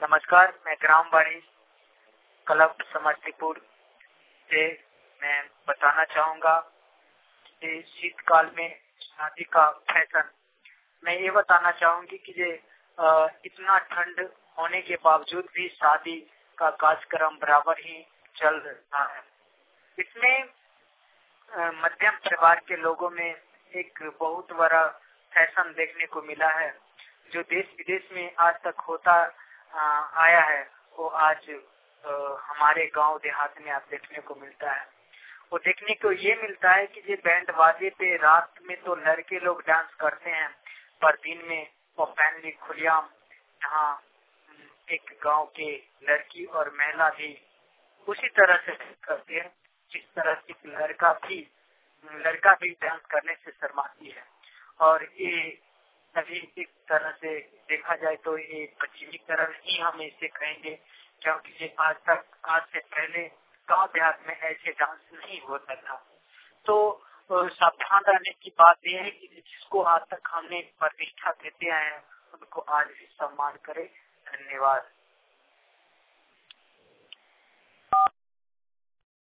नमस्कार, मैं ग्रामवाणी क्लब समस्तीपुर से मैं बताना चाहूँगा कि शीतकाल में शादी का फैशन। मैं ये बताना चाहूँगी कि इतना ठंड होने के बावजूद भी शादी का कार्यक्रम बराबर ही चल रहा है। इसमें मध्यम परिवार के लोगों में एक बहुत बड़ा फैशन देखने को मिला है, जो देश विदेश में आज तक होता आया है, वो आज हमारे गांव देहात में आप देखने को मिलता है। वो देखने को ये मिलता है कि ये बैंड बाजे पे रात में तो लड़के लोग डांस करते हैं, पर दिन में ओपनली खुलेआम यहाँ एक गांव के लड़की और महिला भी उसी तरह से करते हैं जिस तरह से लड़का भी डांस करने से शर्माती है। और ये सभी एक तरह से देखा जाए तो ये पश्चिमीकरण ही हम इसे कहेंगे, क्योंकि ये आज से पहले गांव देहात में ऐसे डांस नहीं होता था। तो सावधान रहने की बात यह है कि जिसको आज तक हमने प्रतिष्ठा देते आए हैं उनको आज भी सम्मान करें। धन्यवाद।